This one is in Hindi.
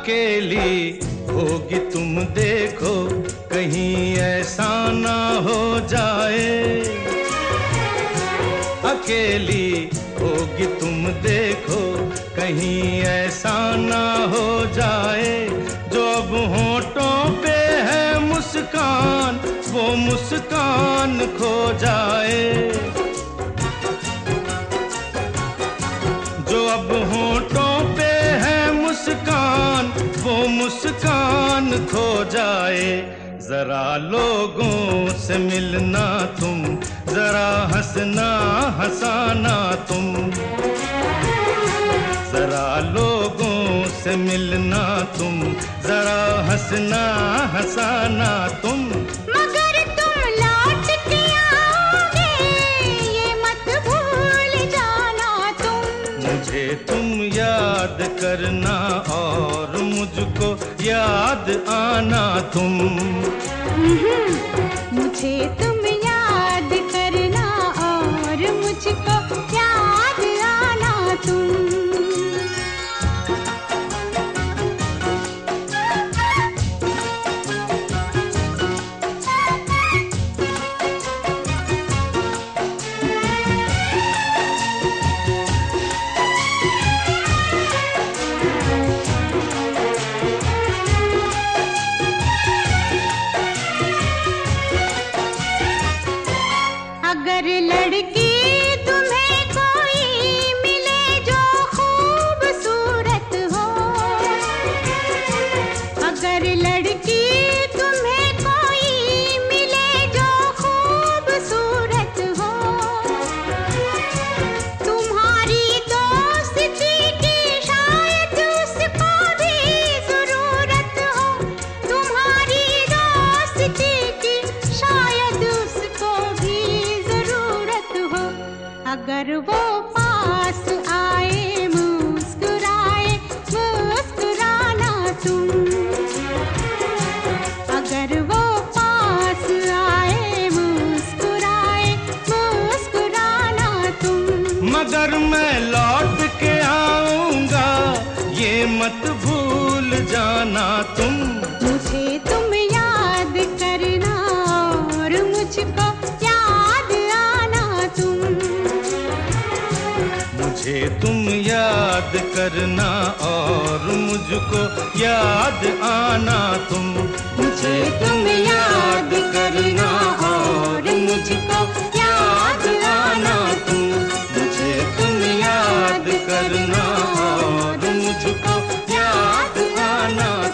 अकेली होगी तुम देखो, कहीं ऐसा ना हो जाए। अकेली होगी तुम देखो, कहीं ऐसा ना हो जाए। जो अब होठों पे है मुस्कान, वो मुस्कान खो जाए। जो अब होठों पे है मुस्कान, वो मुस्कान खो जाए। जरा लोगों से मिलना तुम, जरा हंसना हंसाना तुम। जरा लोगों से मिलना तुम, जरा हंसना हंसाना तुम। मगर तुम लौट के आओगे, ये मत भूल जाना तुम। मुझे तुम याद करना और मुझको याद आना तुम। मुझे तुम याद करना और मुझको याद आना तुम। अगर लड़की तुम्हें कोई मिले जो खूबसूरत हो, अगर लड़की तुम्हें कोई मिले जो खूबसूरत हो, तुम्हारी दोस्ती की शायद उसको भी जरूरत हो। तुम्हारी दोस्ती की शायद उसको भी अगर वो पास आए मुस्कुराए मुस्कुराना तुम। अगर वो पास आए मुस्कुराए मुस्कुराना तुम। मगर मैं लौट के आऊंगा, ये मत भूल जाना तुम। मुझे तुम याद करना और मुझको याद आना तुम। मुझे तुम याद करना और मुझको याद आना तुम। मुझे तुम याद करना और मुझको याद आना तुम। मुझे तुम याद करना और मुझको याद आना